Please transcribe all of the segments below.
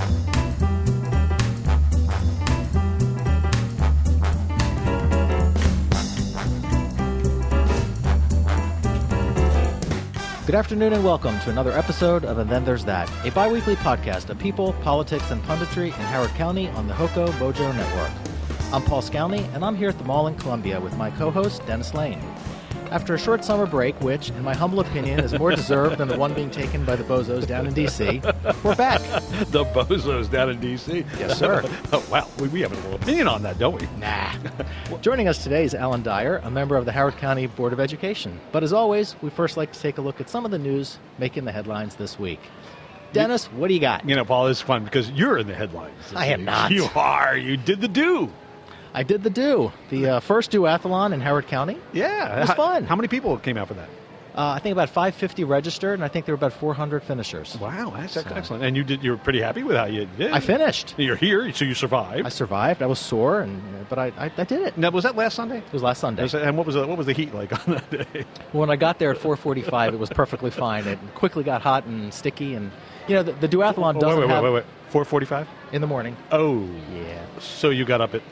Good afternoon and welcome to another episode of And Then There's That, a bi-weekly podcast of people, politics, and punditry in Howard County on the Hoco Mojo Network. I'm Paul Scowney, and I'm here at the mall in Columbia with my co-host, Dennis Lane. After a short summer break, which, in my humble opinion, is more deserved than the one being taken by the bozos down in D.C., we're back. The bozos down in D.C.? Yes, sir. Oh, wow. We have a little opinion on that, don't we? Nah. Joining us today is Alan Dyer, a member of the Howard County Board of Education. But as always, we first like to take a look at some of the news making the headlines this week. Dennis, what do you got? You know, Paul, it's fun because you're in the headlines. I am not. You are. You did the do. I did the do. The first duathlon in Howard County. Yeah. It was fun. How many people came out for that? I think about 550 registered, and I think there were about 400 finishers. Wow, that's excellent. And you were pretty happy with how you did. I finished. You're here, so you survived. I survived. I was sore, but I did it. Now, was that last Sunday? It was last Sunday. And what was the heat like on that day? When I got there at 4:45, it was perfectly fine. It quickly got hot and sticky, and you know the duathlon doesn't have. Wait. 4:45 in the morning. Oh, yeah. So you got up at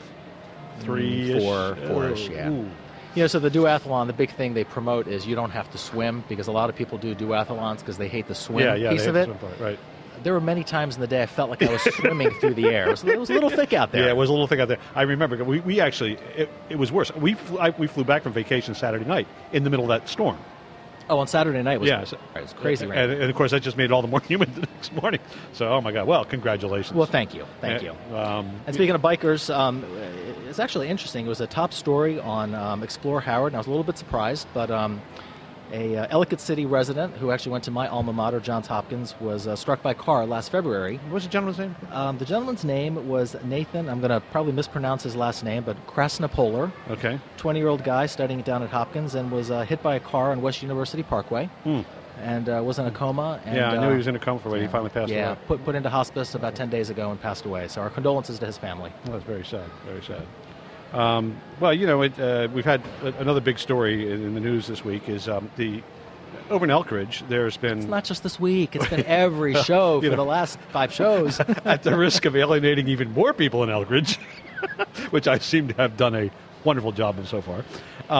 3-ish? 4-ish, yeah. Ooh. You know, so the duathlon, the big thing they promote is you don't have to swim, because a lot of people do duathlons because they hate the swim piece of it. Right. There were many times in the day I felt like I was swimming through the air. It was a little thick out there. Yeah, it was a little thick out there. I remember we actually, it was worse. We flew back from vacation Saturday night in the middle of that storm. Oh, on Saturday night was it was crazy rain. And of course, that just made it all the more humid the next morning. So, oh my God. Well, congratulations. Well, thank you. And speaking of bikers, it's actually interesting. It was a top story on Explore Howard, and I was a little bit surprised, but a Ellicott City resident who actually went to my alma mater, Johns Hopkins, was struck by a car last February. What was the gentleman's name? The gentleman's name was Nathan. I'm going to probably mispronounce his last name, but Krasnopoler. Okay. 20-year-old guy studying down at Hopkins, and was hit by a car on West University Parkway. And was in a coma. And, I knew he was in a coma for a while. He finally passed away. Yeah, put into hospice about 10 days ago and passed away. So our condolences to his family. Well, that's very sad. Very sad. Well, you know, we've had another big story in the news this week is over in Elkridge, there's been... It's not just this week. It's been every show for the last 5 shows. At the risk of alienating even more people in Elkridge, which I seem to have done a wonderful job of so far.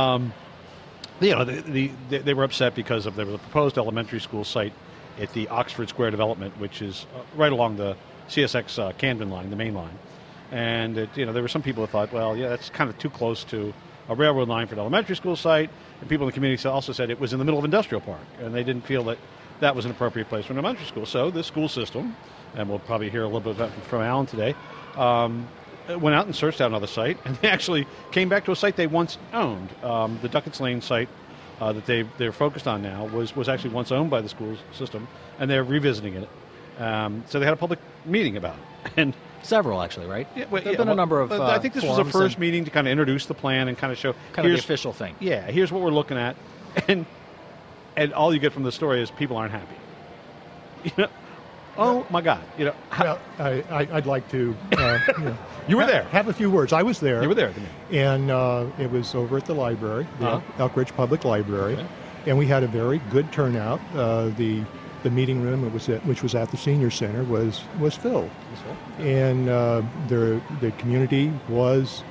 You know, they were upset because there was a proposed elementary school site at the Oxford Square development, which is right along the CSX Camden line, the main line. And, there were some people who thought, well, yeah, that's kind of too close to a railroad line for an elementary school site. And people in the community also said it was in the middle of industrial park, and they didn't feel that that was an appropriate place for an elementary school. So the school system, and we'll probably hear a little bit about from Alan today, went out and searched out another site, and they actually came back to a site they once owned. The Duckett's Lane site that they're focused on now was actually once owned by the school system, and they're revisiting it. So they had a public meeting about it. And several, actually, right? Yeah, there have been a number of I think this was the first meeting to kind of introduce the plan and kind of show... Kind of the official thing. Yeah, here's what we're looking at. And all you get from the story is people aren't happy. You know? Oh, my God. You know, well, I'd like to... you were there. Have a few words. I was there. You were there. And it was over at the library, the Elkridge Public Library. Okay. And we had a very good turnout. The meeting room, which was at the senior center, was filled, and the community was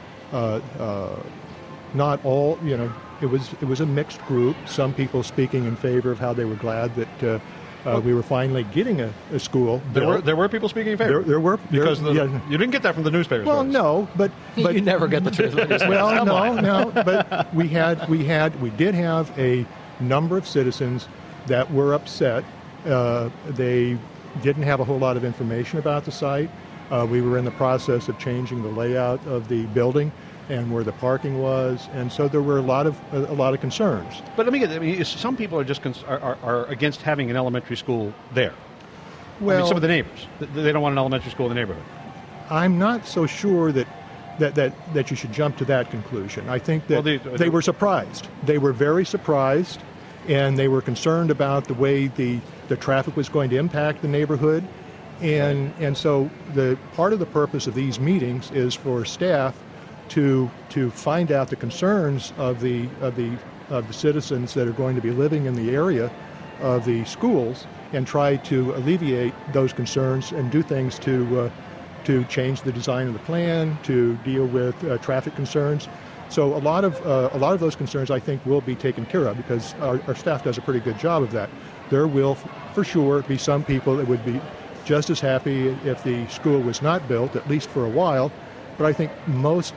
not all. It was a mixed group. Some people speaking in favor of how they were glad that we were finally getting a school. There were people speaking in favor. There were because you didn't get that from the newspapers. Well, no, but you never get the truth. Well, no, but we did have a number of citizens that were upset. They didn't have a whole lot of information about the site. We were in the process of changing the layout of the building and where the parking was, and so there were a lot of concerns. But let me get. Some people are just are against having an elementary school there. Well, some of the neighbors, they don't want an elementary school in the neighborhood. I'm not so sure that you should jump to that conclusion. I think that they were surprised. They were very surprised, and they were concerned about the way the traffic was going to impact the neighborhood. And so the part of the purpose of these meetings is for staff to find out the concerns of the citizens that are going to be living in the area of the schools, and try to alleviate those concerns and do things to change the design of the plan, to deal with traffic concerns. So a lot of those concerns, I think, will be taken care of because our staff does a pretty good job of that. There will, for sure, be some people that would be just as happy if the school was not built, at least for a while. But I think most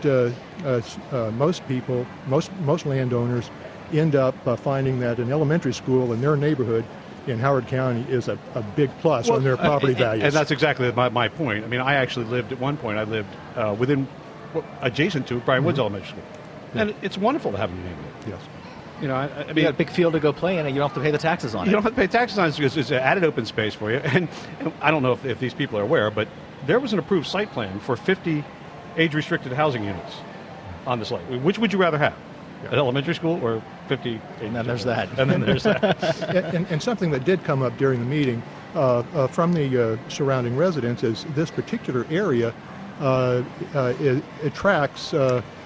people, most landowners, end up finding that an elementary school in their neighborhood in Howard County is a big plus on their property values. And that's exactly my point. I mean, I actually lived at one point. I lived adjacent to Bryan Woods Elementary School, and it's wonderful to have in your neighborhood. Yes. You know, I mean, you got a big field to go play in, and you don't have to pay the taxes on it. You don't have to pay taxes on it because it's an added open space for you. And I don't know if these people are aware, but there was an approved site plan for 50 age-restricted housing units on the site. Which would you rather have? An elementary school or 50? And then there's that. And then there's that. and something that did come up during the meeting from the surrounding residents is this particular area it attracts,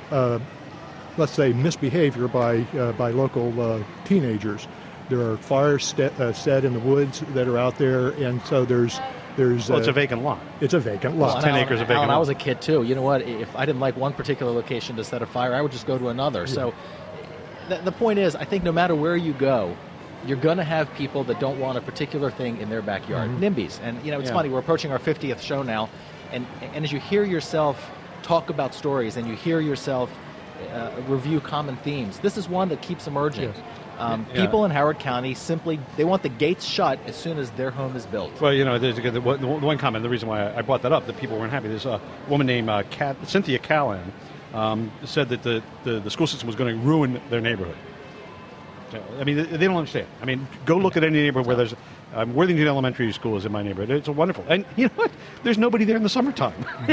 let's say, misbehavior by local teenagers. There are fires set in the woods that are out there, and so there's well, it's a vacant lot. It's a vacant lot. Well, 10 acres of vacant lot. I was a kid, too. You know what? If I didn't like one particular location to set a fire, I would just go to another. Yeah. So the point is, I think no matter where you go, you're going to have people that don't want a particular thing in their backyard. Mm-hmm. NIMBYs. And, you know, it's funny. We're approaching our 50th show now. And as you hear yourself talk about stories and you hear yourself review common themes, this is one that keeps emerging. Yes. People in Howard County simply, they want the gates shut as soon as their home is built. Well, you know, there's the one comment, the reason why I brought that up, that people weren't happy. There's a woman named Cynthia Callan said that the school system was going to ruin their neighborhood. I mean, they don't understand. I mean, go look at any neighborhood where there's Worthington Elementary School is in my neighborhood. It's wonderful. And you know what? There's nobody there in the summertime.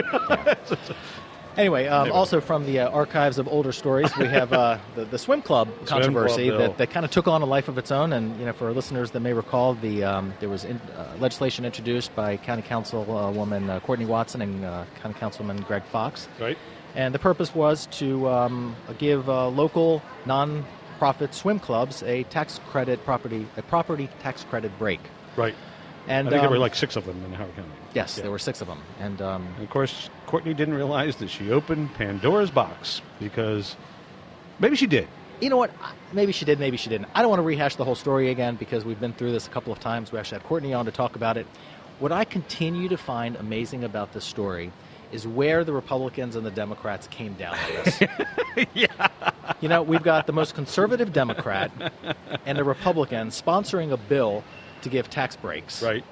Anyway, also from the archives of older stories, we have the swim club controversy that kind of took on a life of its own. And you know, for our listeners that may recall, there was legislation introduced by County Councilwoman Courtney Watson and County Councilman Greg Fox. Right. And the purpose was to give local non-profit swim clubs a property tax credit break. Right. And I think there were like 6 of them in Howard County. Yes, there were 6 of them. And of course, Courtney didn't realize that she opened Pandora's box because maybe she did. You know what? Maybe she did, maybe she didn't. I don't want to rehash the whole story again because we've been through this a couple of times. We actually had Courtney on to talk about it. What I continue to find amazing about this story is where the Republicans and the Democrats came down on this. Yeah. You know, we've got the most conservative Democrat and a Republican sponsoring a bill to give tax breaks. Right.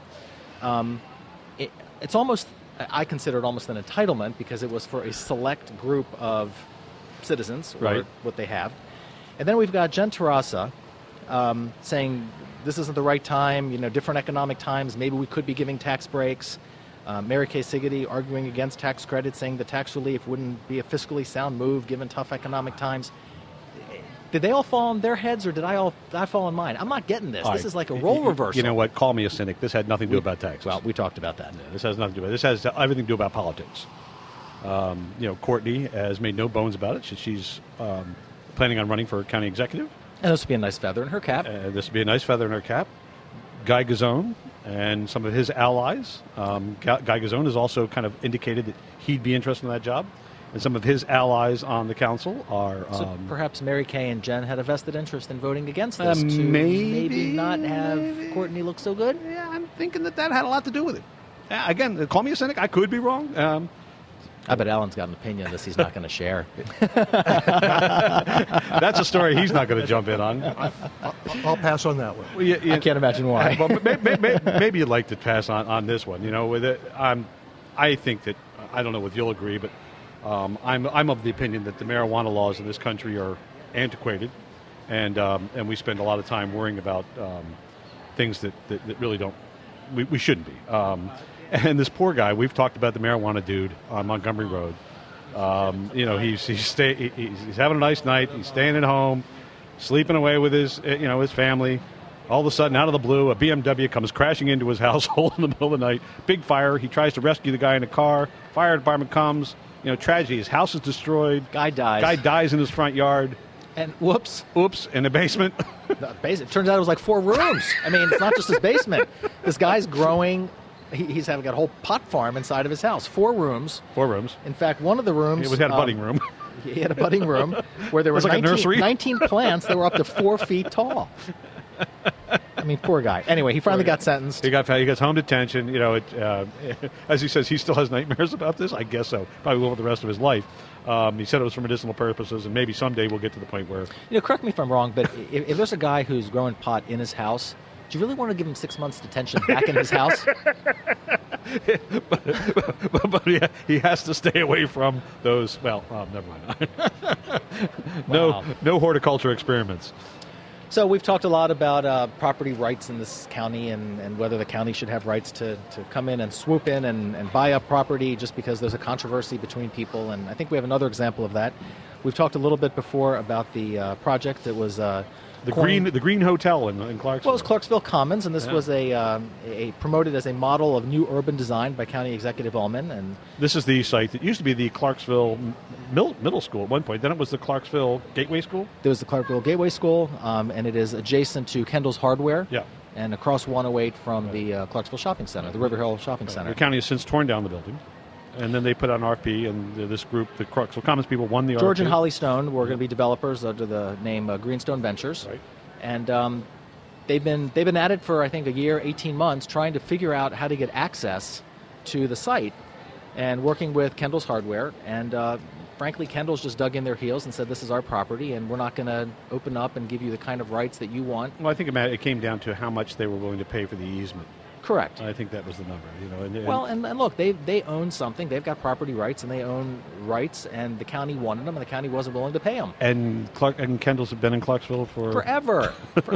It's almost, I consider it almost an entitlement because it was for a select group of citizens, or what they have. And then we've got Jen Terrassa saying this isn't the right time, you know, different economic times, maybe we could be giving tax breaks. Mary Kay Siggety arguing against tax credits, saying the tax relief wouldn't be a fiscally sound move given tough economic times. Did they all fall on their heads, or did I fall on mine? I'm not getting this. This is like a role reversal. You know what? Call me a cynic. This had nothing to do about taxes. Well, we talked about that. Yeah, this has nothing to do with it. This has everything to do about politics. You know, Courtney has made no bones about it. She's planning on running for county executive. And this would be a nice feather in her cap. This would be a nice feather in her cap. Guy Gazzone and some of his allies. Guy Gazzone has also kind of indicated that he'd be interested in that job. And some of his allies on the council are... so perhaps Mary Kay and Jen had a vested interest in voting against this to maybe not have Courtney look so good? Yeah, I'm thinking that had a lot to do with it. Again, call me a cynic. I could be wrong. I bet Alan's got an opinion on this he's not going to share. That's a story he's not going to jump in on. I'll pass on that one. Well, I can't imagine why. Well, maybe you'd like to pass on this one. You know, with it, I think that, I don't know if you'll agree, but I'm of the opinion that the marijuana laws in this country are antiquated, and we spend a lot of time worrying about things that really don't, we shouldn't be. And this poor guy, we've talked about the marijuana dude on Montgomery Road. You know, he's having a nice night. He's staying at home, sleeping away with his family. All of a sudden, out of the blue, a BMW comes crashing into his household in the middle of the night. Big fire. He tries to rescue the guy in the car. Fire department comes. You know, tragedy. His house is destroyed. Guy dies. Guy dies in his front yard. And whoops, in the basement. It turns out it was like 4 rooms. I mean, it's not just his basement. This guy's growing. He's got a whole pot farm inside of his house. 4 rooms. 4 rooms. In fact, one of the rooms... He had a budding room. He had a budding room where there were like 19 plants that were up to 4 feet tall. I mean, poor guy. Anyway, he finally got sentenced. He gets home detention. You know, as he says, he still has nightmares about this. I guess so. Probably will for the rest of his life. He said it was for medicinal purposes, and maybe someday we'll get to the point where... Correct me if I'm wrong, but if there's a guy who's growing pot in his house, do you really want to give him 6 months detention back in his house? but he has to stay away from those... Well, never mind. No horticulture experiments. So we've talked a lot about property rights in this county and whether the county should have rights to come in and swoop in and buy up property just because there's a controversy between people. And I think we have another example of that. We've talked a little bit before about the project that was... The Green Hotel in Clarksville. Well, it was Clarksville Commons, and this was a promoted as a model of new urban design by County Executive Ullman. And this is the site that used to be the Clarksville Middle School at one point. Then it was the Clarksville Gateway School. There was the Clarksville Gateway School, and it is adjacent to Kendall's Hardware. Yeah. And across 108 from the Clarksville Shopping Center, the River Hill Shopping Center. The county has since torn down the building. And then they put out an RFP, and this group, the Clarksville Commons people, won the RFP. George and Holly Stone were going to be developers under the name Greenstone Ventures. Right. And they've been at it for, I think, a year, 18 months, trying to figure out how to get access to the site and working with Kendall's Hardware. And frankly, Kendall's just dug in their heels and said, this is our property, and we're not going to open up and give you the kind of rights that you want. Well, I think it came down to how much they were willing to pay for the easement. Correct. I think that was the number. And look, they own something. They've got property rights, and they own rights, and the county wanted them, and the county wasn't willing to pay them. And Kendall's have been in Clarksville for... Forever.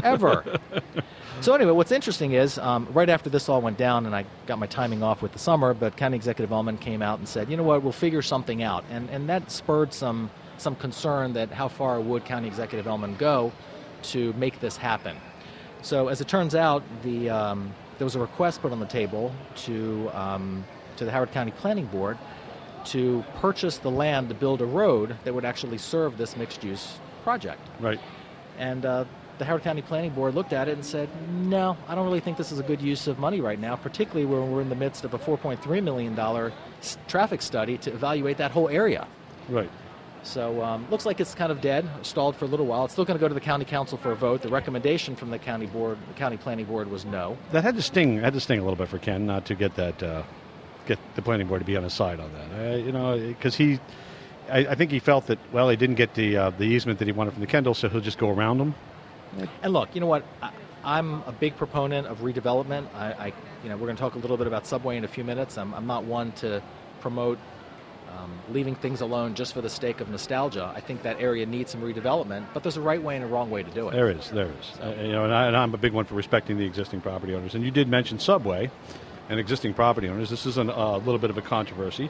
So anyway, what's interesting is, right after this all went down, and I got my timing off with the summer, but County Executive Ullman came out and said, you know what, we'll figure something out. And that spurred some concern that how far would County Executive Ullman go to make this happen. So as it turns out, there was a request put on the table to the Howard County Planning Board to purchase the land to build a road that would actually serve this mixed-use project. Right. And the Howard County Planning Board looked at it and said, no, I don't really think this is a good use of money right now, particularly when we're in the midst of a $4.3 million traffic study to evaluate that whole area. Right. So looks like it's kind of dead, stalled for a little while. It's still going to go to the county council for a vote. The recommendation from the county planning board was no. That had to sting. A little bit for Ken not to get the planning board to be on his side on that. Because I think he felt that he didn't get the easement that he wanted from the Kendall, so he'll just go around them. And look, you know what? I'm a big proponent of redevelopment. We're going to talk a little bit about Subway in a few minutes. I'm not one to promote leaving things alone just for the sake of nostalgia. I think that area needs some redevelopment, but there's a right way and a wrong way to do it. There is. And I'm a big one for respecting the existing property owners. And you did mention Subway and existing property owners. This is a little bit of a controversy.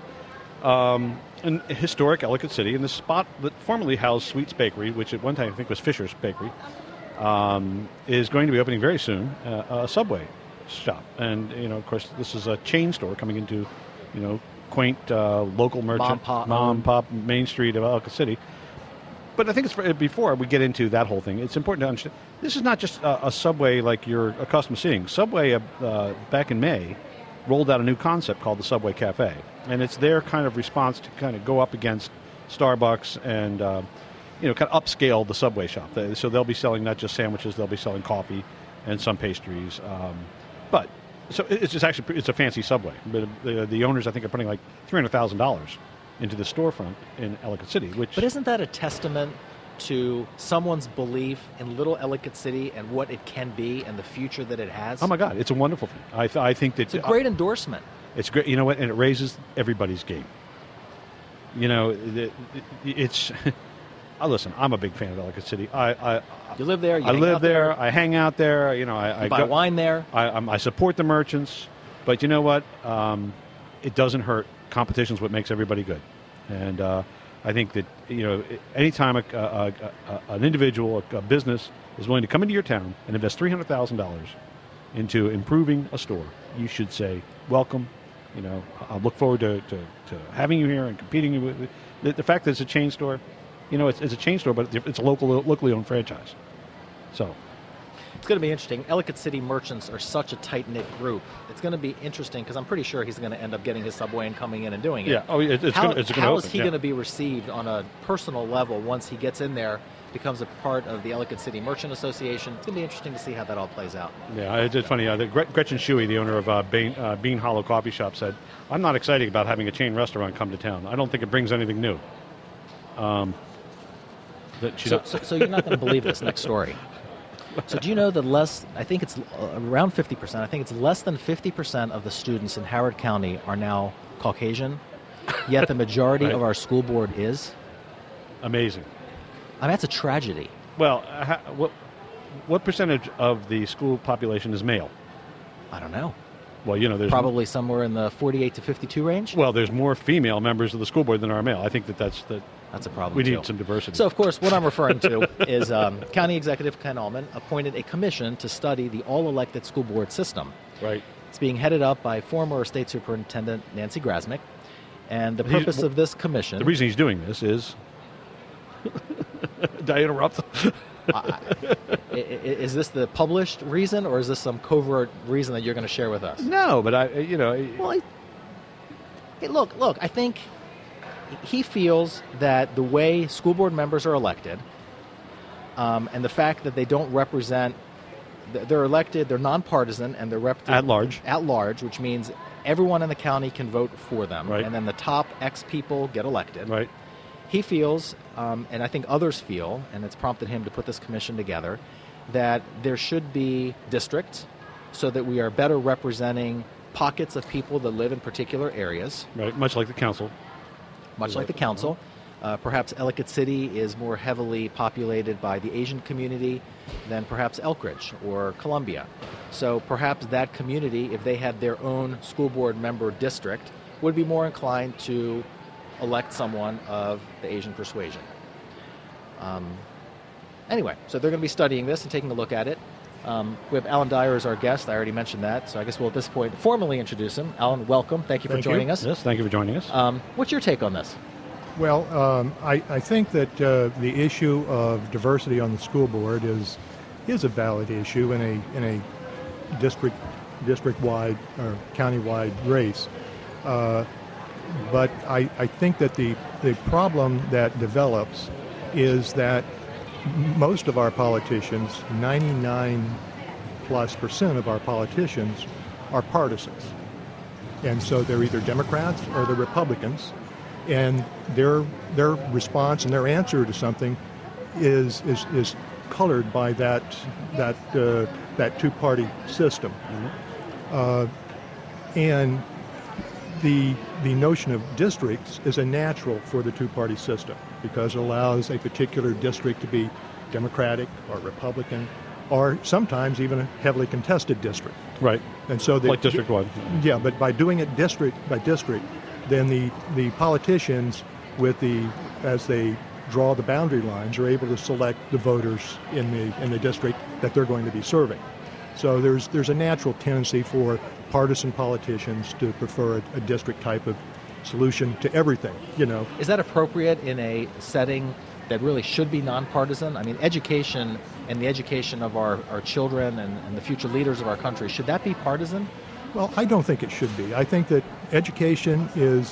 An historic Ellicott City, in the spot that formerly housed Sweets Bakery, which at one time I think was Fisher's Bakery, is going to be opening very soon a Subway shop. And, of course, this is a chain store coming into, quaint local merchant, mom pop Main Street of Ellicott City. But I think before we get into that whole thing, it's important to understand this is not just a Subway like you're accustomed to seeing. Subway back in May rolled out a new concept called the Subway Cafe, and it's their kind of response to kind of go up against Starbucks and kind of upscale the Subway shop. So they'll be selling not just sandwiches, they'll be selling coffee and some pastries, but. So it's a fancy Subway. But the owners, I think, are putting like $300,000 into the storefront in Ellicott City. But isn't that a testament to someone's belief in Little Ellicott City and what it can be and the future that it has? Oh my God, it's a wonderful thing. I think that it's a great endorsement. It's great. You know what? And it raises everybody's game. It's. Listen, I'm a big fan of Ellicott City. You live there. I live there. I hang out there. I buy wine there. I support the merchants, but you know what? It doesn't hurt. Competition's what makes everybody good, and I think that anytime an individual, a business, is willing to come into your town and invest $300,000 into improving a store, you should say welcome. I look forward to having you here and competing with the fact that it's a chain store. it's a chain store, but it's a locally owned franchise. So it's going to be interesting. Ellicott City merchants are such a tight-knit group. It's going to be interesting because I'm pretty sure he's going to end up getting his Subway and coming in and doing it. Yeah. Oh, how is he going to be received on a personal level once he gets in there, becomes a part of the Ellicott City Merchant Association? It's going to be interesting to see how that all plays out. Yeah, it's funny. Gretchen Shuey, the owner of Bean Hollow Coffee Shop, said, "I'm not excited about having a chain restaurant come to town. I don't think it brings anything new." So you're not going to believe this next story. So do you know that I think it's around 50%, I think it's less than 50% of the students in Howard County are now Caucasian, yet the majority of our school board is? Amazing. I mean, that's a tragedy. Well, what percentage of the school population is male? I don't know. Well, there's probably somewhere in the 48 to 52 range. Well, there's more female members of the school board than are male. I think that's a problem. We need some diversity. So, of course, what I'm referring to is County Executive Ken Allman appointed a commission to study the all-elected school board system. Right. It's being headed up by former State Superintendent Nancy Grasmick, and the purpose of this commission. The reason he's doing this is. Did I interrupt? Is this the published reason, or is this some covert reason that you're going to share with us? No, but look, I think he feels that the way school board members are elected, and the fact that they don't represent, they're elected, they're nonpartisan, and they're represented at large, which means everyone in the county can vote for them, right. And then the top X people get elected. Right. He feels, and I think others feel, and it's prompted him to put this commission together, that there should be districts so that we are better representing pockets of people that live in particular areas. Right, much like the council. Perhaps Ellicott City is more heavily populated by the Asian community than perhaps Elkridge or Columbia. So perhaps that community, if they had their own school board member district, would be more inclined to elect someone of the Asian persuasion. Anyway, so they're going to be studying this and taking a look at it. We have Alan Dyer as our guest. I already mentioned that, so I guess we'll at this point formally introduce him. Alan, welcome. Thank you for joining us. Yes, thank you for joining us. What's your take on this? Well, I think that the issue of diversity on the school board is a valid issue in a district-wide or county-wide race. But I think that the problem that develops is that most of our politicians, 99+% of our politicians, are partisans. And so they're either Democrats or they're Republicans. And their response and their answer to something is colored by that two-party system. Mm-hmm. And the notion of districts is a natural for the two-party system because it allows a particular district to be Democratic or Republican or sometimes even a heavily contested district. Right. And so like District 1. Yeah, but by doing it district by district, then the politicians, as they draw the boundary lines, are able to select the voters in the district that they're going to be serving. So there's a natural tendency for partisan politicians to prefer a district type of solution to everything. Is that appropriate in a setting that really should be nonpartisan? I mean, education and the education of our children and the future leaders of our country, should that be partisan? Well, I don't think it should be. I think that education is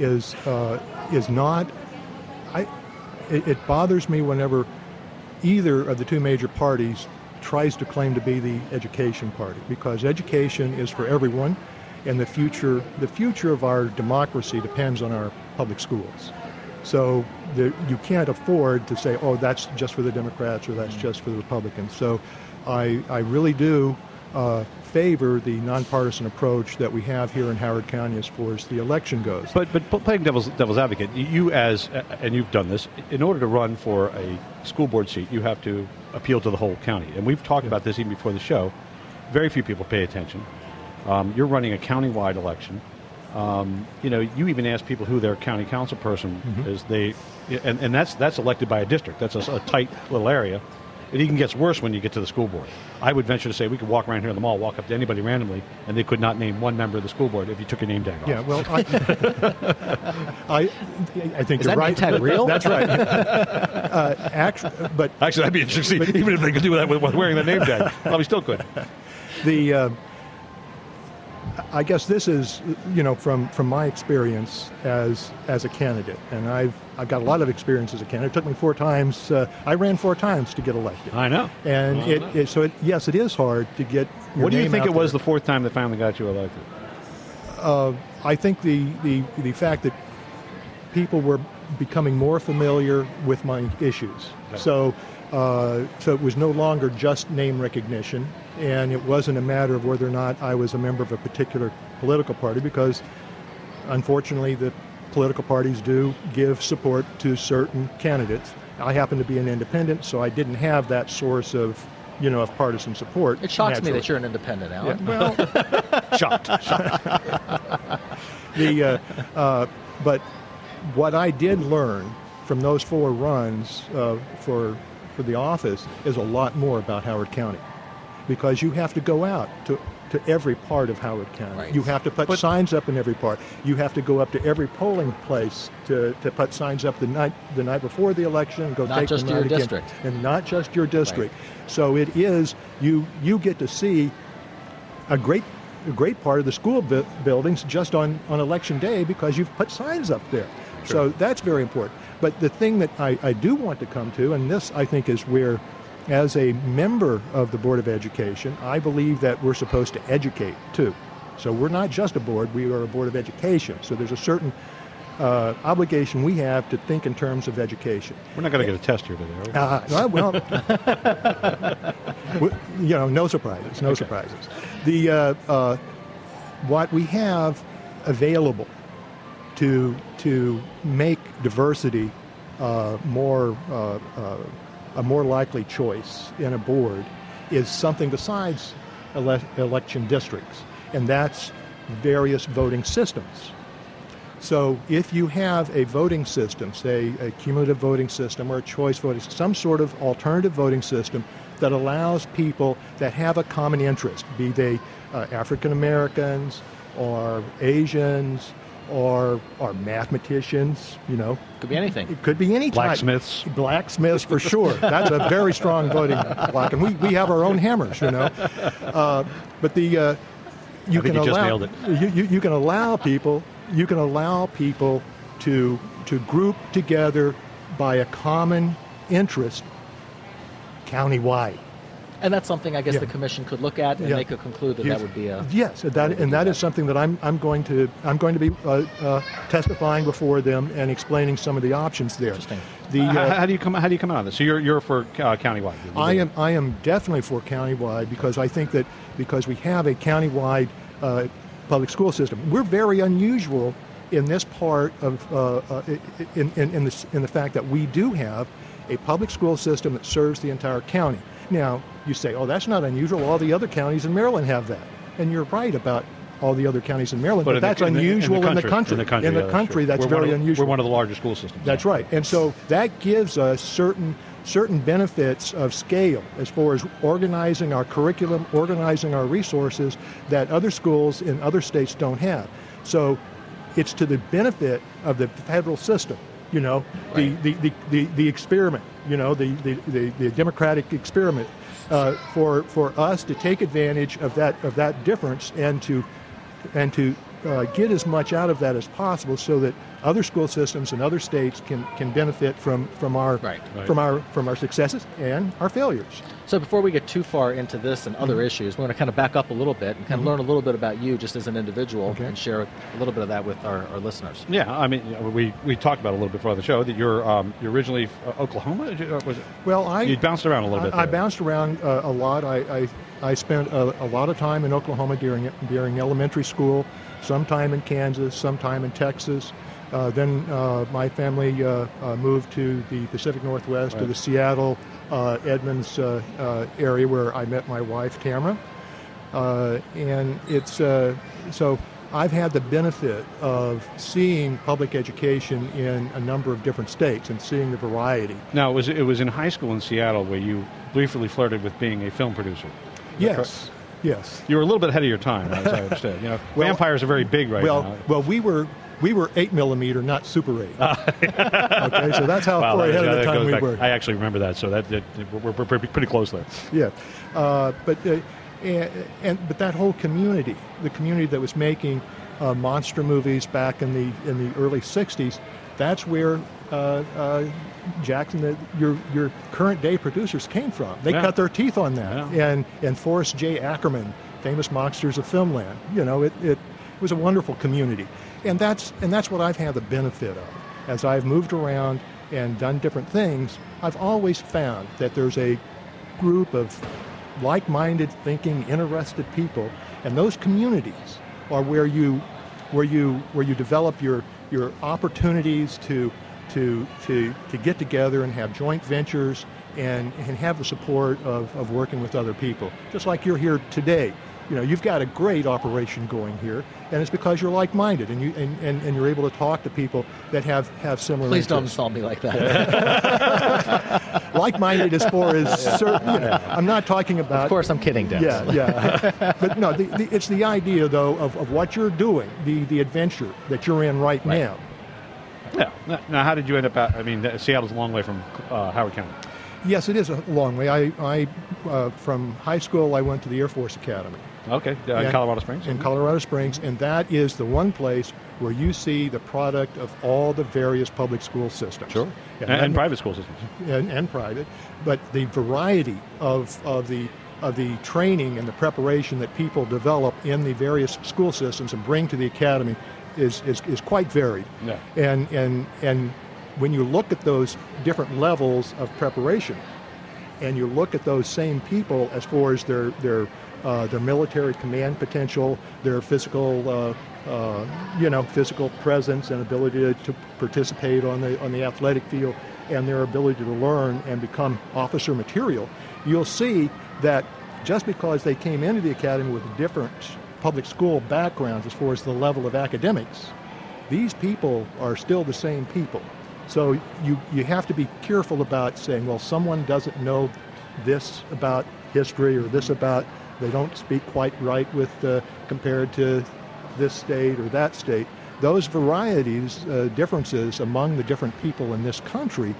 not. It bothers me whenever either of the two major parties tries to claim to be the education party, because education is for everyone, and the future of our democracy depends on our public schools. So you can't afford to say, oh, that's just for the Democrats or that's just for the Republicans. So I really do favor the nonpartisan approach that we have here in Howard County as far as the election goes. But playing devil's advocate, and you've done this, in order to run for a school board seat, you have to appeal to the whole county. And we've talked about this even before the show. Very few people pay attention. You're running a county-wide election. You even ask people who their county council person is. And that's elected by a district. That's a tight little area. it even gets worse when you get to the school board. I would venture to say we could walk around here in the mall, walk up to anybody randomly, and they could not name one member of the school board if you took your name tag off. Yeah, well, I think Is you're that right. name tag real? That's right. Actually, that'd be interesting to see, even if they could do that with wearing the name tag. Probably still could. I guess this is, from my experience as a candidate, and I've got a lot of experience as a candidate. It took me 4 times. I ran 4 times to get elected. I know. And yes, it is hard to get your name. What do you think it was there. the 4th time that finally got you elected? I think the fact that people were becoming more familiar with my issues. Okay. So it was no longer just name recognition, and it wasn't a matter of whether or not I was a member of a particular political party, because unfortunately the political parties do give support to certain candidates. I happen to be an independent, so I didn't have that source of partisan support. It shocks naturally. me that you're an independent, Alan. Yeah, well, Shocked. But what I did learn from those 4 runs for the office is a lot more about Howard County, because you have to go out to every part of Howard County. Right. You have to put signs up in every part. You have to go up to every polling place to put signs up the night before the election and go Not take just them out your again. district. And not just your district. Right. So it is, you get to see a great part of the school buildings just on election day because you've put signs up there. Sure. So that's very important. But the thing that I do want to come to, and this I think is where, as a member of the Board of Education, I believe that we're supposed to educate too. So we're not just a board, we are a Board of Education. So there's a certain obligation we have to think in terms of education. We're not going to get a test here today, are we? No surprises, no surprises. What we have available to make diversity a more likely choice in a board is something besides election districts, and that's various voting systems. So if you have a voting system, say a cumulative voting system or a choice voting system, some sort of alternative voting system that allows people that have a common interest, be they African Americans or Asians or mathematicians, Could be anything. It could be any type. Blacksmiths for sure. That's a very strong voting block, and we have our own hammers, But you can allow people to group together by a common interest countywide. And that's something I guess the commission could look at, and they could conclude that that would be a... Yes, that is something that I'm going to be testifying before them and explaining some of the options there. Interesting. How do you come out of this? So you're for countywide? I am definitely for countywide, because I think that because we have a countywide public school system, we're very unusual in this part of in the fact that we do have a public school system that serves the entire county. Now, you say, oh, that's not unusual. All the other counties in Maryland have that. And you're right about all the other counties in Maryland, but that's unusual in the country. In the country, that's very unusual. We're one of the largest school systems. That's right. And so that gives us certain benefits of scale as far as organizing our curriculum, organizing our resources that other schools in other states don't have. So it's to the benefit of the federal system. The experiment, the democratic experiment, for us to take advantage of that difference and to get as much out of that as possible, so that other school systems in other states can benefit from our successes and our failures. So before we get too far into this and other issues, we want to kind of back up a little bit and kind of learn a little bit about you just as an individual and share a little bit of that with our listeners. Yeah, I mean, we talked about a little bit before the show that you're originally Oklahoma. Was it? Well, you bounced around a little bit. I bounced around a lot. I spent a lot of time in Oklahoma during elementary school, some time in Kansas, some time in Texas. Then my family moved to the Pacific Northwest, to the Seattle, Edmonds area, where I met my wife, Tamara. And it's so I've had the benefit of seeing public education in a number of different states and seeing the variety. Now, it was in high school in Seattle where you briefly flirted with being a film producer. Yes. Yes. You were a little bit ahead of your time, as I understand. Vampires are very big now. Well, we were 8mm, not Super 8. Okay, so that's how far ahead of the time we were. I actually remember that, so we're pretty close there. Yeah, but that whole community, the community that was making monster movies back in the early '60s, that's where Jackson, your current day producers came from. They cut their teeth on that, and Forrest J. Ackerman, famous monsters of Filmland. It was a wonderful community. And that's what I've had the benefit of. As I've moved around and done different things, I've always found that there's a group of like-minded, thinking, interested people, and those communities are where you develop your opportunities to get together and have joint ventures and have the support of working with other people. Just like you're here today. You've got a great operation going here, and it's because you're like-minded and you're able to talk to people that have similar Please interests. don't insult me like that. Like-minded as far as certain, I'm not talking about... Of course, I'm kidding, Dennis. Yeah. But no, it's the idea, though, of what you're doing, the adventure that you're in right now. Yeah. Now, how did you end up Seattle's a long way from Howard County. Yes, it is a long way. I from high school, I went to the Air Force Academy. Okay, in Colorado Springs? In Colorado Springs, and that is the one place where you see the product of all the various public school systems. Sure, and private school systems. And private, but the variety of the training and the preparation that people develop in the various school systems and bring to the academy is quite varied. Yeah. And when you look at those different levels of preparation, and you look at those same people as far as their military command potential, their physical physical presence and ability to participate on the athletic field, and their ability to learn and become officer material, you'll see that just because they came into the academy with different public school backgrounds as far as the level of academics, these people are still the same people. So you have to be careful about saying, well, someone doesn't know this about history or this about, they don't speak quite right with compared to this state or that state. Those varieties, differences among the different people in this country,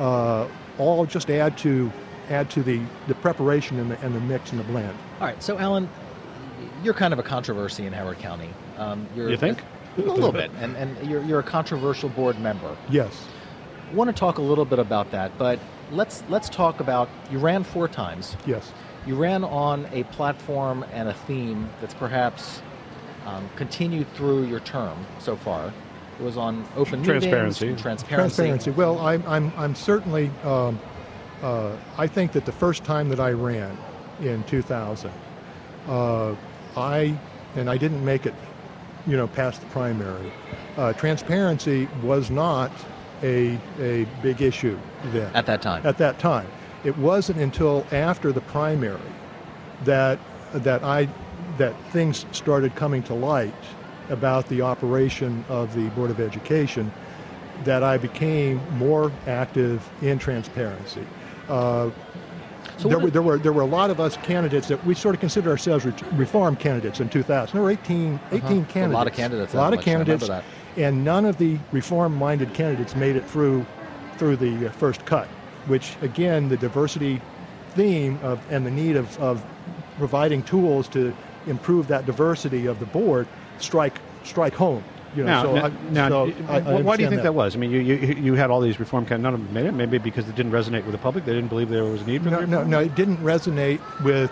all just add to the preparation and the mix and the blend. All right, so Alan, you're kind of a controversy in Howard County. You think? A little bit, and you're a controversial board member. Yes. I want to talk a little bit about that, but let's talk about, you ran 4 times. Yes. You ran on a platform and a theme that's perhaps continued through your term so far. It was on open transparency. Meetings, transparency. Well, I'm certainly. I think that the first time that I ran in 2000, I didn't make it, past the primary. Transparency was not a big issue then. At that time. At that time. It wasn't until after the primary that things started coming to light about the operation of the Board of Education that I became more active in transparency. There were a lot of us candidates that we sort of considered ourselves reform candidates in 2000. There were 18 candidates. A lot of candidates. A lot of candidates. And none of the reform-minded candidates made it through the first cut, which, again, the diversity theme and the need of providing tools to improve that diversity of the board strike home. Why do you think that was? I mean, you had all these reform candidates. None of them made it. Maybe because it didn't resonate with the public. They didn't believe there was a need for the reform? No, it didn't resonate with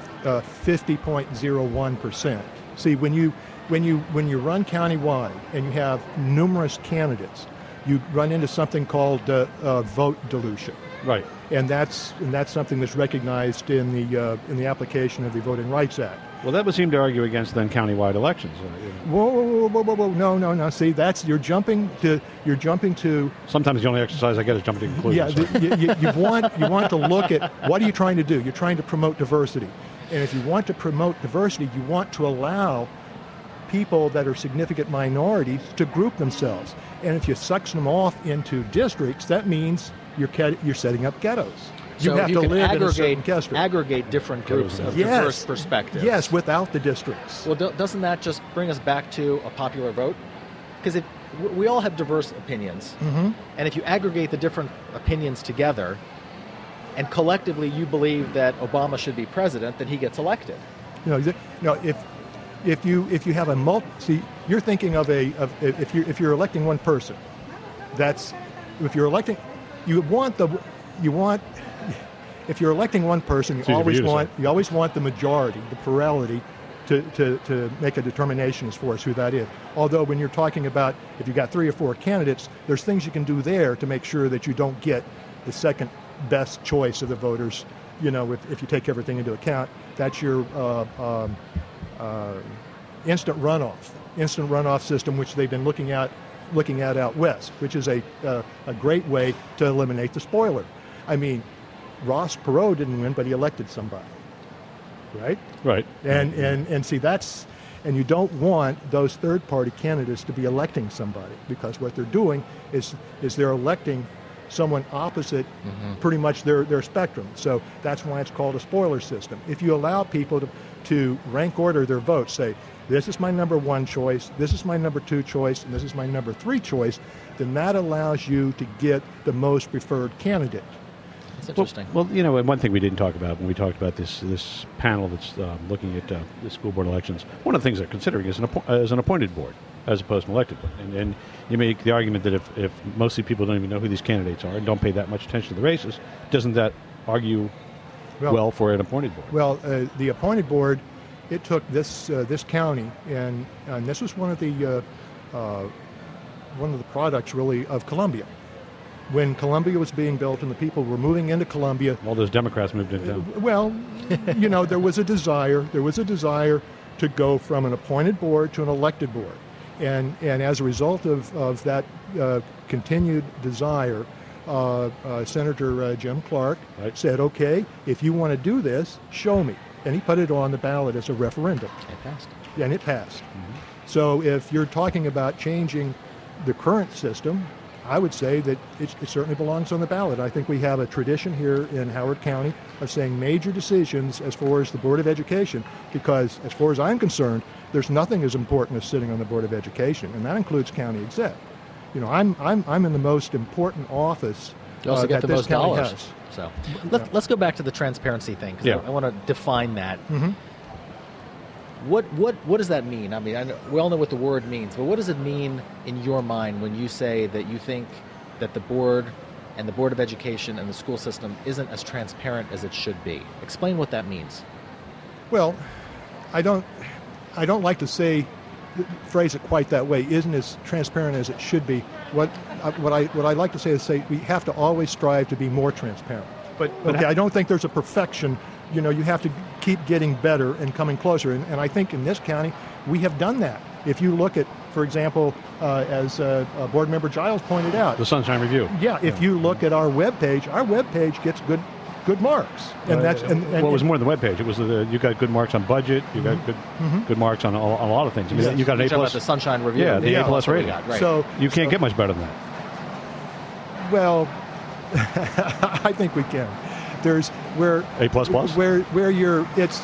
50.01%. See, when you run countywide and you have numerous candidates, you run into something called vote dilution. Right. And that's something that's recognized in the application of the Voting Rights Act. Well, that would seem to argue against then countywide elections. Whoa! No. See, you're jumping to. Sometimes the only exercise I get is jumping to conclusions. Yeah, you want to look at what are you trying to do? You're trying to promote diversity, and if you want to promote diversity, you want to allow people that are significant minorities to group themselves. And if you suction them off into districts, that means you're setting up ghettos. You have to live in a certain district. Aggregate different groups of diverse perspectives. Yes, without the districts. Well, doesn't that just bring us back to a popular vote? Because we all have diverse opinions, and if you aggregate the different opinions together, and collectively you believe that Obama should be president, then he gets elected. If you have you're thinking of if you're electing one person, if you're electing one person, you always want the majority, the plurality, to make a determination as far as who that is. Although when you're talking about if you've got 3 or 4 candidates, there's things you can do there to make sure that you don't get the second best choice of the voters. If you take everything into account, that's your instant runoff system, which they've been looking at out west, which is a great way to eliminate the spoiler. I mean, Ross Perot didn't win, but he elected somebody. Right. And see, and you don't want those third-party candidates to be electing somebody, because what they're doing is they're electing someone opposite pretty much their spectrum. So that's why it's called a spoiler system. If you allow people to rank order their votes, say, this is my number 1 choice, this is my number 2 choice, and this is my number 3 choice, then that allows you to get the most preferred candidate. That's interesting. Well, and one thing we didn't talk about when we talked about this panel that's looking at the school board elections, one of the things they're considering is an appointed board as opposed to an elected one. And you make the argument that if mostly people don't even know who these candidates are and don't pay that much attention to the races, doesn't that argue well for an appointed board? Well, the appointed board, it took this county, and this was one of the products really of Columbia. When Columbia was being built and the people were moving into Columbia, all those Democrats moved in town. Well, there was a desire to go from an appointed board to an elected board, and as a result of that continued desire, Senator Jim Clark said, "Okay, if you want to do this, show me," and he put it on the ballot as a referendum. It passed. And it passed. So if you're talking about changing the current system, I would say that it certainly belongs on the ballot. I think we have a tradition here in Howard County of saying major decisions as far as the Board of Education, because as far as I'm concerned, there's nothing as important as sitting on the Board of Education, and that includes county exec. I'm in the most important office you also get that the this most county dollars. has. So let's go back to the transparency thing, because I want to define that. What does that mean? I mean, we all know what the word means, but what does it mean in your mind when you say that you think that the board and the Board of Education and the school system isn't as transparent as it should be? Explain what that means. Well, I don't like to phrase it quite that way. Isn't as transparent as it should be. What I like to say is we have to always strive to be more transparent. But I don't think there's a perfection. You have to keep getting better and coming closer. And I think in this county, we have done that. If you look at, for example, as Board Member Giles pointed out, the Sunshine Review. Yeah, if you look at our webpage gets good marks. And it was more than the webpage. It was you got good marks on budget. You got good marks on a lot of things. I mean, you got an A+. About the Sunshine Review. Yeah, the A+ rating. Right. So you can't get much better than that. Well, I think we can. There's where A++? Where you're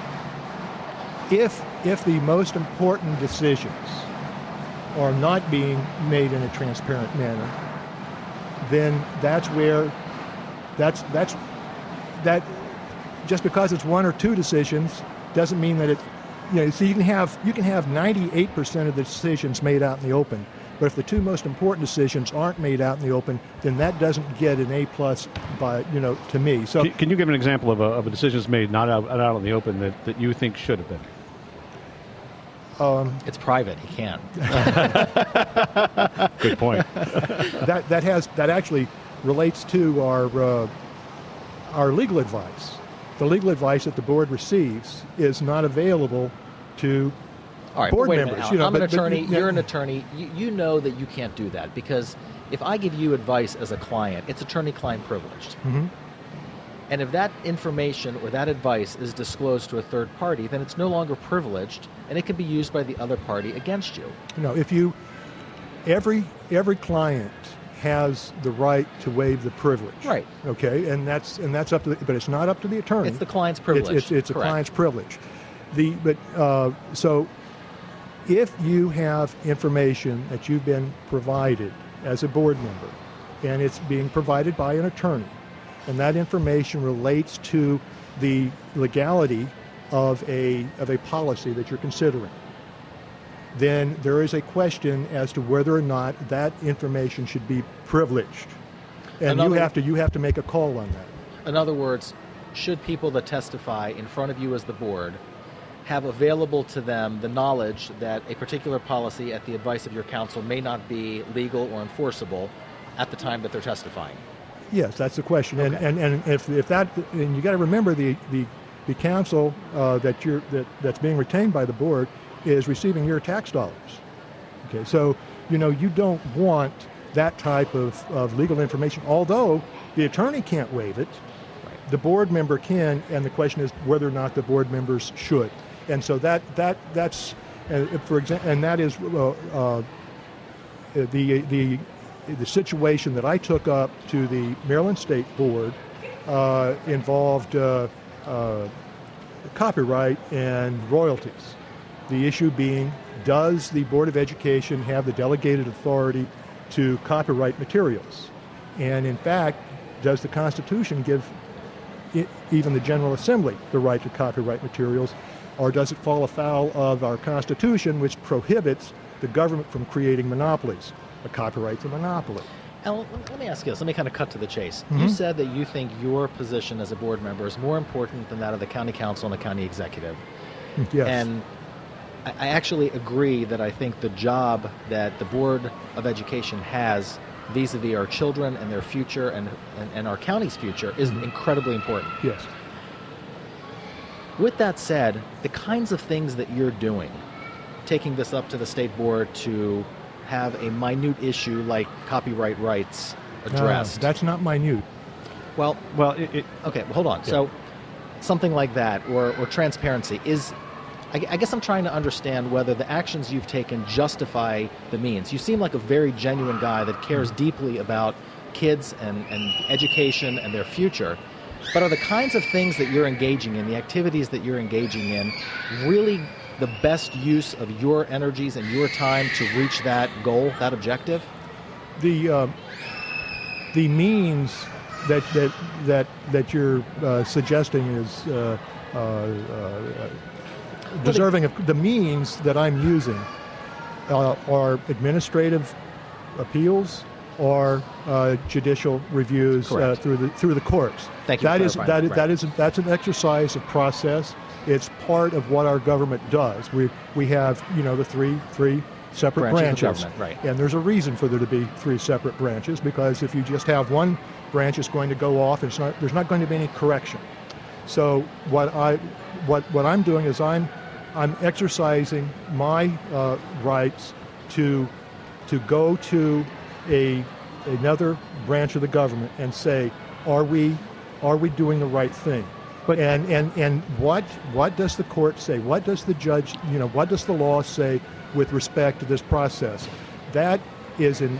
if the most important decisions are not being made in a transparent manner, then that's where that just because it's 1 or 2 decisions doesn't mean that so you can have 98% of the decisions made out in the open. But if the 2 most important decisions aren't made out in the open, then that doesn't get an A+ to me. So can you give an example of a decision that's made not out in the open that you think should have been? It's private. He can't. Good point. that actually relates to our legal advice. The legal advice that the board receives is not available to board members. I'm an attorney. You're an attorney. You know that you can't do that, because if I give you advice as a client, it's attorney-client privileged. And if that information or that advice is disclosed to a third party, then it's no longer privileged, and it can be used by the other party against you. If every client has the right to waive the privilege. Right. Okay, and that's up to but it's not up to the attorney. It's the client's privilege. It's a client's privilege. So if you have information that you've been provided as a board member, and it's being provided by an attorney, and that information relates to the legality of a policy that you're considering, then there is a question as to whether or not that information should be privileged, and you have to make a call on that. In other words, should people that testify in front of you as the board have available to them the knowledge that a particular policy, at the advice of your counsel, may not be legal or enforceable at the time that they're testifying? Yes, that's the question. Okay. And if that, and you got to remember the counsel that's being retained by the board is receiving your tax dollars. Okay, so you don't want that type of legal information. Although the attorney can't waive it, right, the board member can, and the question is whether or not the board members should. And so that's for example, and that is the situation that I took up to the Maryland State Board involved copyright and royalties. The issue being, does the Board of Education have the delegated authority to copyright materials? And in fact, does the Constitution give even the General Assembly the right to copyright materials, or does it fall afoul of our Constitution, which prohibits the government from creating monopolies? A copyright's a monopoly. Alan, let me ask you this. Let me kind of cut to the chase. Mm-hmm. You said that you think your position as a board member is more important than that of the county council and the county executive. Yes. And I actually agree that I think the job that the Board of Education has vis-a-vis our children and their future and our county's future is incredibly important. Yes. With that said, the kinds of things that you're doing, taking this up to the state board to have a minute issue like copyright rights addressed. That's not minute. Well, okay, well, hold on. Yeah. So something like that or transparency is, I guess I'm trying to understand whether the actions you've taken justify the means. You seem like a very genuine guy that cares deeply about kids and education and their future. But are the kinds of things that you're engaging in, the activities that you're engaging in, really the best use of your energies and your time to reach that goal, that objective? The means that you're suggesting is deserving of the means that I'm using are administrative appeals or judicial reviews through the courts. Thank you. That's an exercise of process. It's part of what our government does. We have the three separate branches, right. And there's a reason for there to be three separate branches, because if you just have one branch, it's going to go off, and there's not going to be any correction. So what I'm doing is I'm exercising my rights to go to another branch of the government and say, are we doing the right thing? But and what does the court say? What does the judge, what does the law say with respect to this process? That is an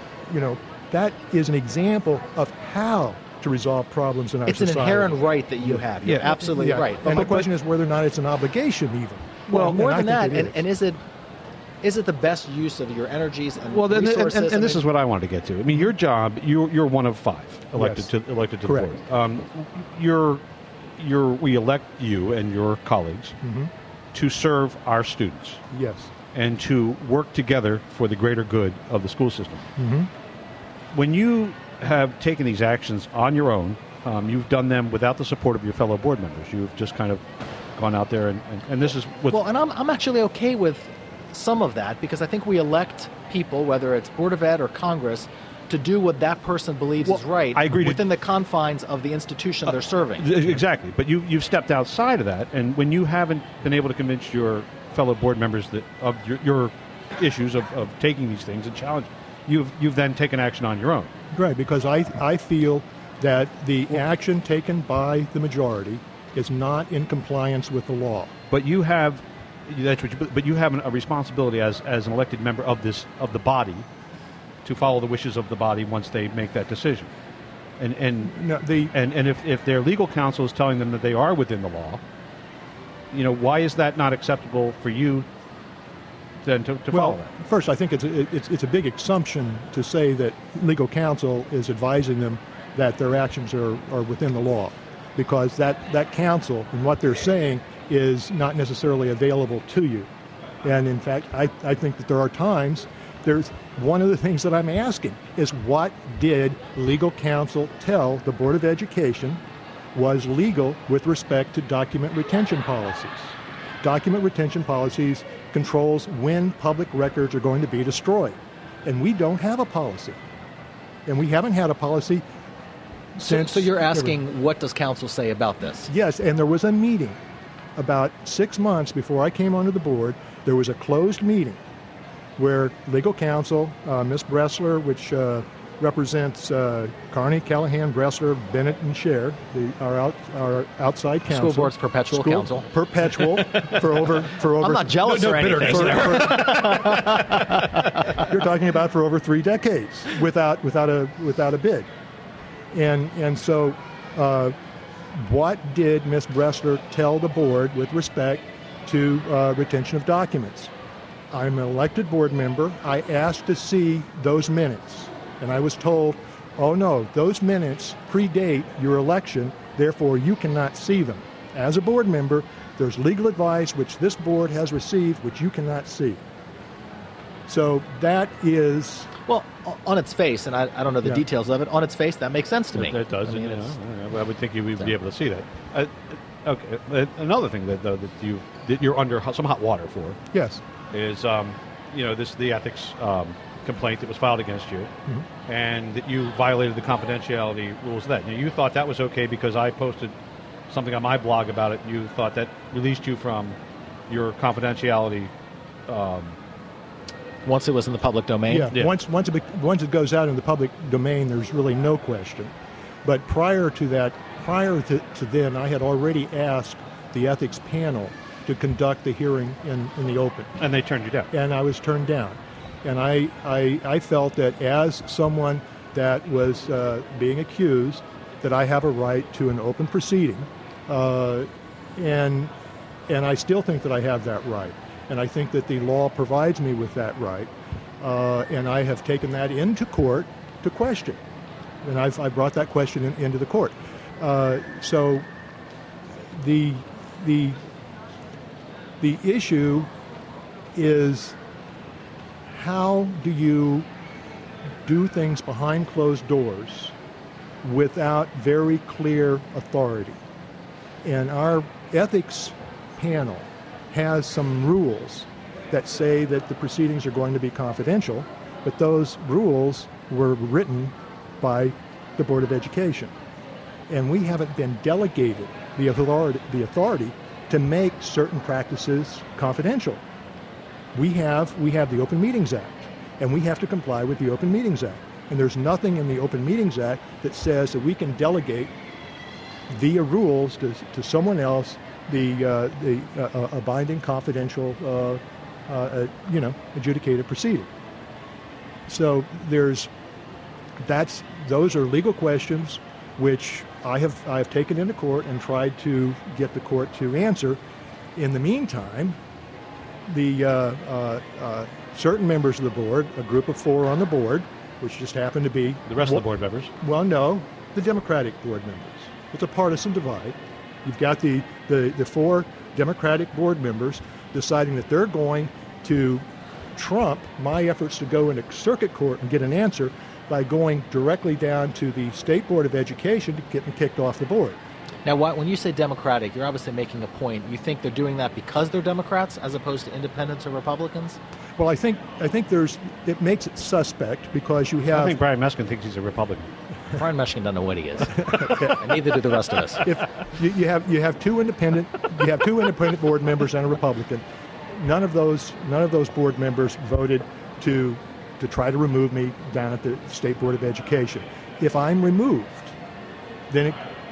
example of how to resolve problems in our society. It's an inherent right that you have. You're absolutely right. And the question is whether or not it's an obligation even. Well, more than that, and is it the best use of your energies and resources? And this is what I wanted to get to. I mean, your job, you're one of 5 elected to the board. We elect you and your colleagues to serve our students. Yes. And to work together for the greater good of the school system. Mm-hmm. When you have taken these actions on your own, you've done them without the support of your fellow board members. You've just kind of gone out there and this is what... Well, and I'm actually okay with some of that, because I think we elect people, whether it's Board of Ed or Congress, to do what that person believes is right. I agree within the confines of the institution they're serving. Exactly. But you've stepped outside of that, and when you haven't been able to convince your fellow board members of your issues of taking these things and challenging, you've then taken action on your own. Right, because I feel that the action taken by the majority is not in compliance with the law. But you have a responsibility as an elected member of the body to follow the wishes of the body once they make that decision. And if their legal counsel is telling them that they are within the law, why is that not acceptable for you then to follow that? First, I think it's a big assumption to say that legal counsel is advising them that their actions are within the law, because that counsel and what they're saying is not necessarily available to you. And in fact, I think that there are times, there's one of the things that I'm asking is, what did legal counsel tell the Board of Education was legal with respect to document retention policies? Document retention policies controls when public records are going to be destroyed. And we don't have a policy. And we haven't had a policy since... So you're asking, what does counsel say about this? Yes, and there was a meeting about 6 months before I came onto the board. There was a closed meeting where legal counsel, Ms. Bressler, which represents Carney, Callahan, Bressler, Bennett, and Scher, our outside counsel. School board's perpetual counsel. Perpetual for over. I'm not jealous or anything. You're talking about for over 3 decades without a bid, and so what did Ms. Bressler tell the board with respect to retention of documents? I'm an elected board member. I asked to see those minutes, and I was told, oh no, those minutes predate your election, therefore you cannot see them. As a board member, there's legal advice which this board has received which you cannot see. So that is... Well, on its face, and I don't know the details of it, on its face, that makes sense to me. It does. I would think you would be able to see that. Okay. Another thing that you're under some hot water for. Yes. Is the ethics complaint that was filed against you, and that you violated the confidentiality rules of that. Now, you thought that was okay because I posted something on my blog about it, and you thought that released you from your confidentiality. Once it was in the public domain? Yeah. Once it goes out in the public domain, there's really no question. But prior to that, prior to then, I had already asked the ethics panel to conduct the hearing in the open. And they turned you down. And I was turned down. And I felt that as someone that was being accused, that I have a right to an open proceeding. And I still think that I have that right. And I think that the law provides me with that right. And I have taken that into court to question. And I brought that question into the court. So the issue is, how do you do things behind closed doors without very clear authority? And our ethics panel has some rules that say that the proceedings are going to be confidential, but those rules were written by the Board of Education. And we haven't been delegated the authority to make certain practices confidential. We have the Open Meetings Act, and we have to comply with the Open Meetings Act. And there's nothing in the Open Meetings Act that says that we can delegate via rules to someone else a binding confidential adjudicated proceeding. So those are legal questions which I have taken into court and tried to get the court to answer. In the meantime, the certain members of the board, a group of 4 on the board, which just happen to be... The rest of the board members? Well, no, the Democratic board members. It's a partisan divide. You've got the 4 Democratic board members deciding that they're going to trump my efforts to go into circuit court and get an answer by going directly down to the State Board of Education to get me kicked off the board. Now, when you say Democratic, you're obviously making a point. You think they're doing that because they're Democrats as opposed to independents or Republicans? Well, I think it makes it suspect because you have... I think Brian Meskin thinks he's a Republican. Brian Meskin doesn't know what he is. And neither do the rest of us. If you have two independent board members and a Republican. None of those board members voted to try to remove me down at the State Board of Education. If I'm removed, then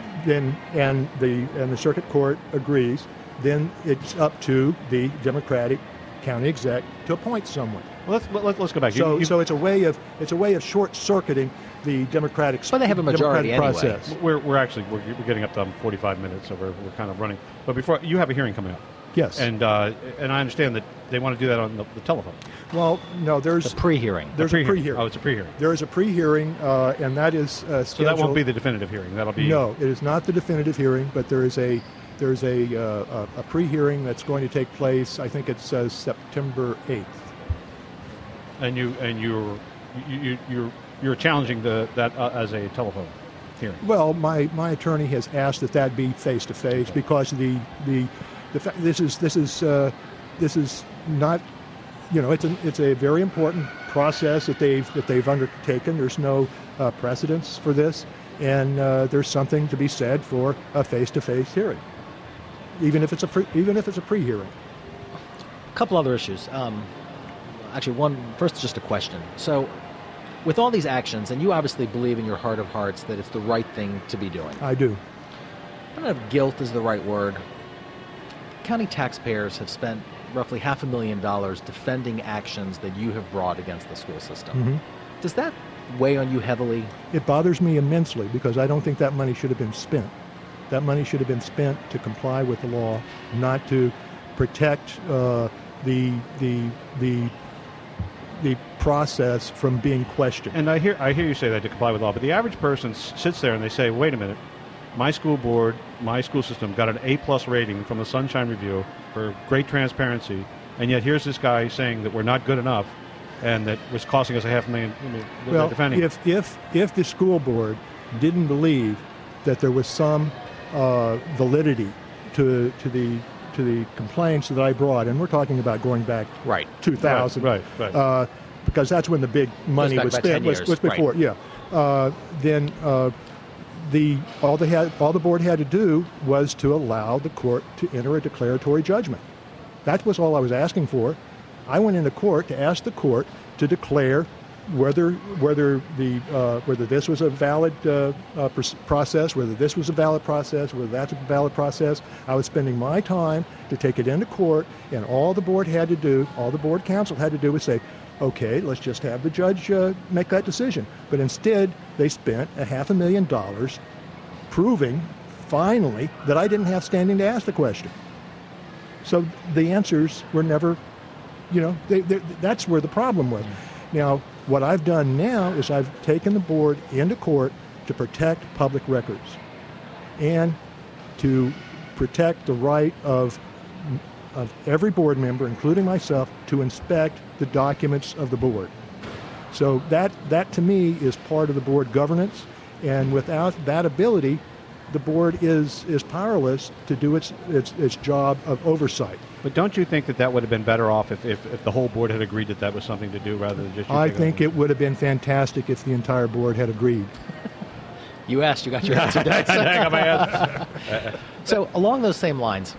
the circuit court agrees, then it's up to the Democratic county exec to appoint someone. Well, let's go back. So it's a way of short-circuiting the democratic process. But they have a majority anyway. We're getting up to 45 minutes, so we're kind of running. But before, you have a hearing coming up. Yes. And I understand that they want to do that on the telephone. Well, no, there's a pre-hearing. There's a pre-hearing. Oh, it's a pre-hearing. There is a pre-hearing, and that is scheduled. So that won't be the definitive hearing. That'll be no. It is not the definitive hearing, but there's a pre-hearing that's going to take place. I think it's September 8th. And you're challenging that as a telephone hearing. Well, my attorney has asked that be face to face because this is not, it's a very important process that they've undertaken. There's no precedence for this, and there's something to be said for a face-to-face hearing, even if it's a pre-hearing. A couple other issues. Actually, first, just a question. So, with all these actions, and you obviously believe in your heart of hearts that it's the right thing to be doing. I do. I don't know if guilt is the right word. County taxpayers have spent roughly $500,000 defending actions that you have brought against the school system. Mm-hmm. Does that weigh on you heavily? It bothers me immensely because I don't think that money should have been spent. That money should have been spent to comply with the law, not to protect the process from being questioned. And I hear you say that, to comply with law, but the average person sits there and they say, wait a minute, my school board, my school system got an A+ rating from the Sunshine Review for great transparency, and yet here's this guy saying that we're not good enough and that was costing us $500,000. Well, defending. If the school board didn't believe that there was some validity to the complaints that I brought, and we're talking about going back 2000, right. Because that's when the big money was spent. Was before, right. Yeah. Then all the board had to do was to allow the court to enter a declaratory judgment. That was all I was asking for. I went into court to ask the court to declare whether this was a valid process, whether this was a valid process, whether that's a valid process. I was spending my time to take it into court, and all the board counsel had to do was say, okay, let's just have the judge make that decision. But instead, they spent $500,000 proving, finally, that I didn't have standing to ask the question. So the answers were never, that's where the problem was. Now, what I've done now is I've taken the board into court to protect public records and to protect the right of every board member, including myself, to inspect the documents of the board. So that to me is part of the board governance, and without that ability, the board is powerless to do its job of oversight. But don't you think that would have been better off if the whole board had agreed that was something to do rather than just you? I think it would have been fantastic if the entire board had agreed. You asked, you got your answer. I got my answer. So along those same lines,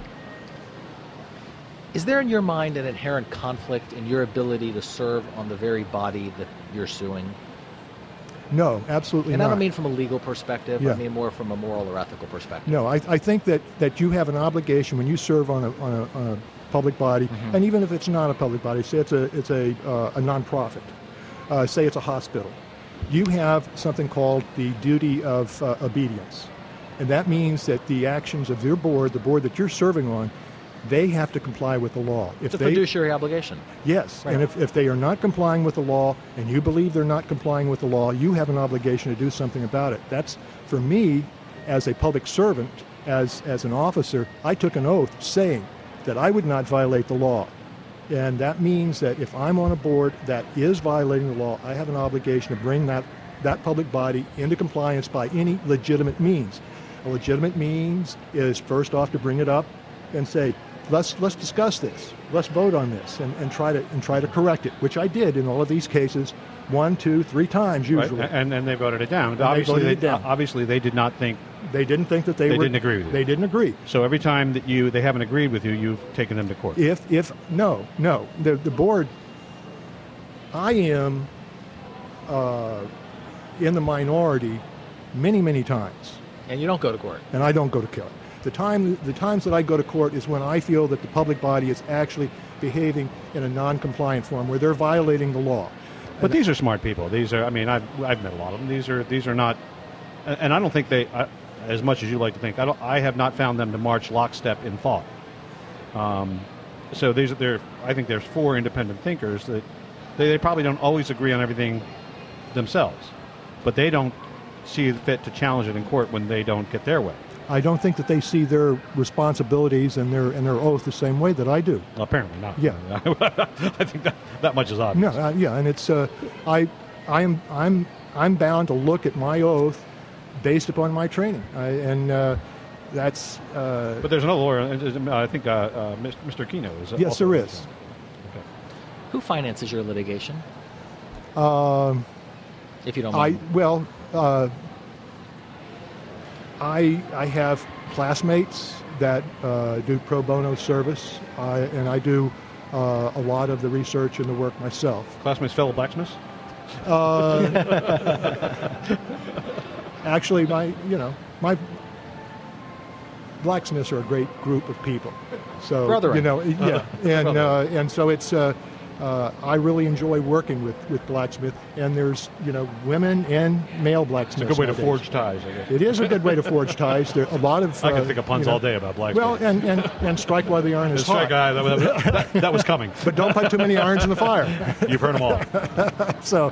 is there in your mind an inherent conflict in your ability to serve on the very body that you're suing? No, absolutely not. And I don't mean from a legal perspective. Yeah. I mean more from a moral or ethical perspective. No, I think that you have an obligation when you serve on a public body, mm-hmm. and even if it's not a public body, say it's a nonprofit, say it's a hospital, you have something called the duty of obedience, and that means that the actions of your board, the board that you're serving on, they have to comply with the law. It's a fiduciary obligation. Yes, right. And if they are not complying with the law, and you believe they're not complying with the law, you have an obligation to do something about it. That's, for me, as a public servant, as an officer, I took an oath saying that I would not violate the law. And that means that if I'm on a board that is violating the law, I have an obligation to bring that public body into compliance by any legitimate means. A legitimate means is first off to bring it up and say, let's discuss this, let's vote on this, and try to correct it, which I did in all of these cases 1, 2, 3 times usually. Right. And they voted it down. Obviously, they did not think. They didn't think that they didn't agree with you. They didn't agree. So every time that they haven't agreed with you, you've taken them to court. No, the board. I am in the minority many times. And you don't go to court. And I don't go to court. The times that I go to court is when I feel that the public body is actually behaving in a non-compliant form, where they're violating the law. But these are smart people. These are, I mean, I've met a lot of them. These are not, and I don't think they, as much as you like to think, I have not found them to march lockstep in thought. So I think there's four independent thinkers that they probably don't always agree on everything themselves, but they don't see it fit to challenge it in court when they don't get their way. I don't think that they see their responsibilities and their oath the same way that I do. Well, apparently not. Yeah, I think that much is obvious. No, yeah, and it's I'm bound to look at my oath based upon my training, that's. But there's another lawyer. I think Mr. Kino is. Yes, there is. Okay. Who finances your litigation? If you don't mind. I have classmates that do pro bono service, and I do a lot of the research and the work myself. Classmates, fellow blacksmiths? Actually, my blacksmiths are a great group of people. So Brethren. And so it's. I really enjoy working with blacksmith, and there's women and male blacksmiths. It's a good way nowadays. to forge ties, I guess. It is a good way to forge ties. There a lot of I can think of puns all day about blacksmith. Well, and strike while the iron is hot. That was coming. But don't put too many irons in the fire. You've heard them all. So,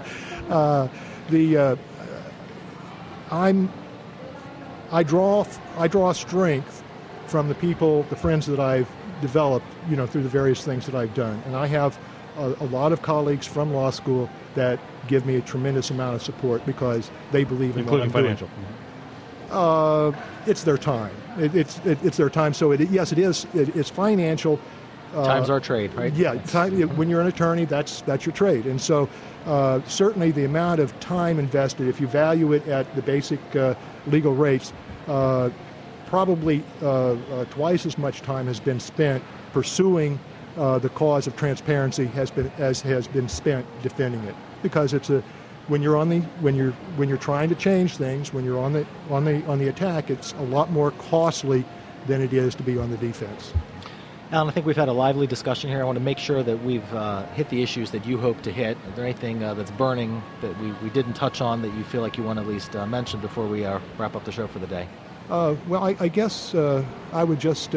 I draw strength from the people, the friends that I've developed, through the various things that I've done, and I have a lot of colleagues from law school that give me a tremendous amount of support because they believe in what I'm financial. doing. It's their time. It's their time. So it's financial. Time's our trade, right? Yeah, when you're an attorney, that's your trade, and so certainly the amount of time invested, if you value it at the basic legal rates, probably twice as much time has been spent pursuing the cause of transparency as has been spent defending it, because when you're trying to change things, when you're on the attack, it's a lot more costly than it is to be on the defense. Alan, I think we've had a lively discussion here. I want to make sure that we've hit the issues that you hope to hit. Is there anything that's burning that we didn't touch on that you feel like you want to at least mention before we wrap up the show for the day? Well, I guess I would just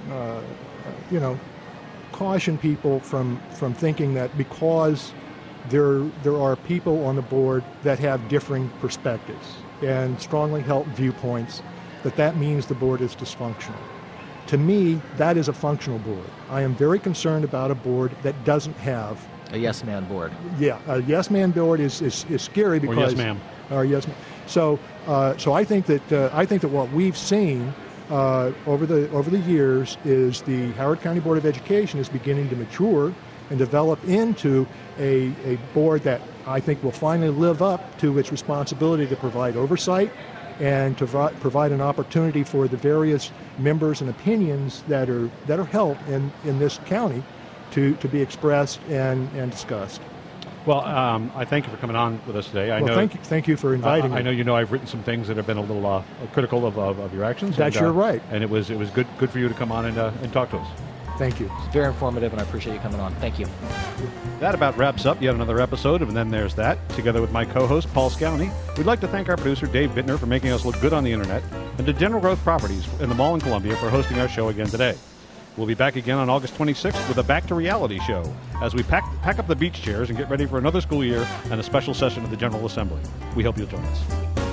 caution people from thinking that because there are people on the board that have differing perspectives and strongly held viewpoints, that means the board is dysfunctional. To me, that is a functional board. I am very concerned about a board that doesn't have a yes man board. Yeah, a yes man board is scary because or yes ma'am. Or yes ma'am. So I think that what we've seen over the years is the Howard County Board of Education is beginning to mature and develop into a board that I think will finally live up to its responsibility to provide oversight and to provide an opportunity for the various members and opinions that are held in this county to be expressed and discussed. Well, I thank you for coming on with us today. Thank you for inviting me. I know I've written some things that have been a little critical of your actions. That's your right. And it was good for you to come on and talk to us. Thank you. It's very informative, and I appreciate you coming on. Thank you. That about wraps up yet another episode of And Then There's That. Together with my co-host, Paul Scowney, we'd like to thank our producer, Dave Bittner, for making us look good on the Internet, and to General Growth Properties in the Mall in Columbia for hosting our show again today. We'll be back again on August 26th with a Back to Reality show as we pack up the beach chairs and get ready for another school year and a special session of the General Assembly. We hope you'll join us.